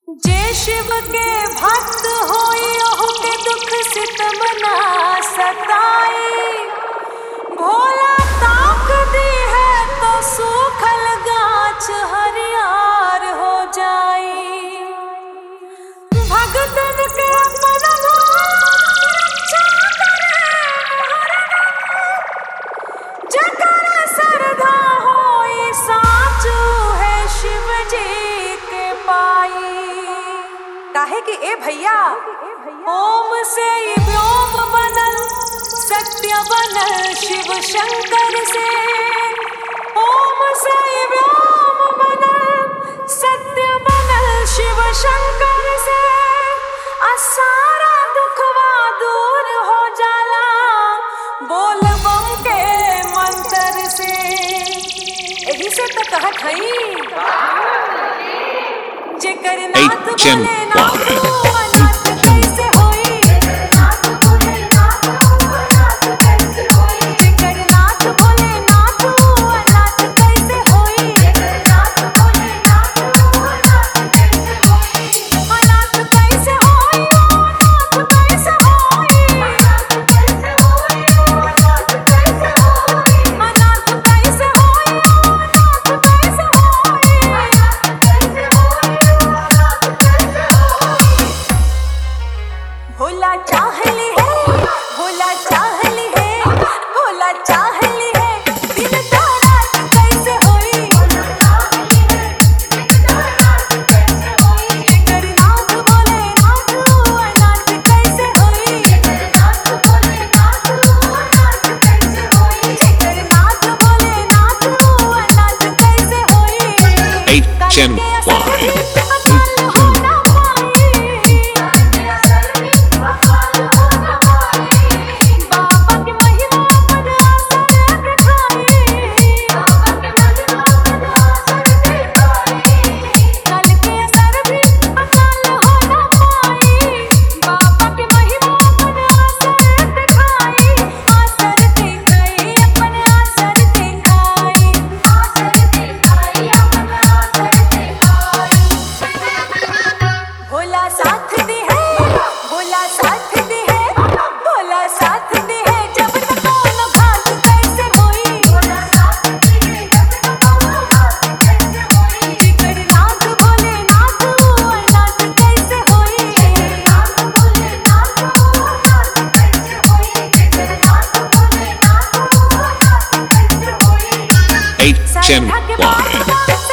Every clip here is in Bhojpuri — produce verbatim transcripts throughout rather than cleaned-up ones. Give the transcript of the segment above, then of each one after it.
जे शिव के भक्त होई ओहु के दुख सितम ना सताई। भोला ताक दी है तो सूखल गाछ हरियार हो जाई। भगतन के अपन रक्षा करे जकर श्रद्धा होई साचू है शिव जी के पाई। काहे कि ए भैया ओम से ही व्योम बनल सत्य बनल शिव शंकर से। ओम से ही व्योम बनल सत्य बनल शिव शंकर से। आ सारा दुखवा दूर हो जाला बोल बम के मंत्र से। एही से तो कहत हई जेकर नाथ बोले नाथ अनाथ कैसे होई। नाथ बोले नाथ अनाथ कैसे होई। जेकर नाथ बोले नाथ अनाथ कैसे होई। नाथ बोले नाथ अनाथ कैसे होई। अनाथ कैसे होई अनाथ कैसे होई। अनाथ कैसे होई अनाथ कैसे होई। अनाथ कैसे होई अनाथ कैसे होई। अनाथ कैसे होई। भोला चाहली है भोला चाहली है भोला चाहली है दिन का रात कैसे होई। जेकर नाथ बोले नाथ अनाथ कैसे होई। जेकर नाथ बोले नाथ अनाथ कैसे होई। जेकर नाथ बोले नाथ अनाथ कैसे होई। H N Y भोला साथ दे है भोला साथ दे है भोला साथ दे है जब तक कौन घात कैसे होई। भोला साथ दे है जब तक कौन घात कैसे होई। जेकर नाथ बोले नाथ अनाथ कैसे होई। जेकर नाथ बोले नाथ अनाथ कैसे होई। जेकर नाथ बोले नाथ अनाथ कैसे होई। H N Y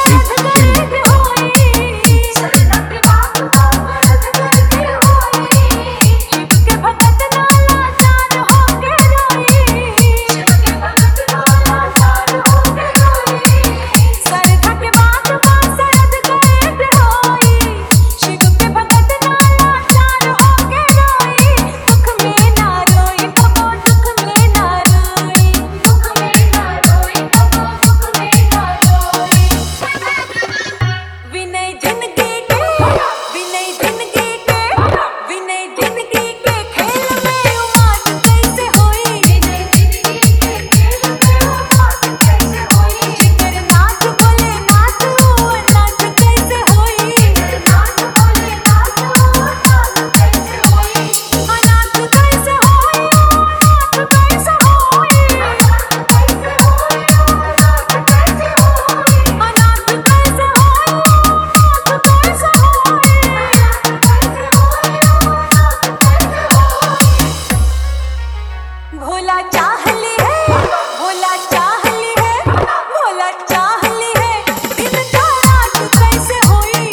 भोला चाहली है भोला चाहली है भोला चाहली है दिन का रात कैसे होई।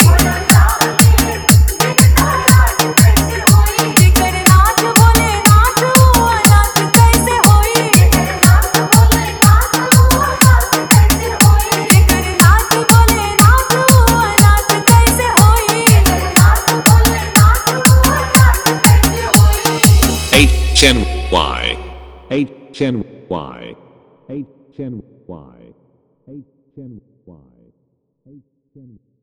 जेकर नाथ बोले नाथ अनाथ कैसे होई। जेकर नाथ बोले नाथ अनाथ कैसे होई। जेकर नाथ बोले नाथ अनाथ कैसे होई। जेकर नाथ बोले नाथ अनाथ कैसे होई। H N Y H N Y H N Y H N Y H N Y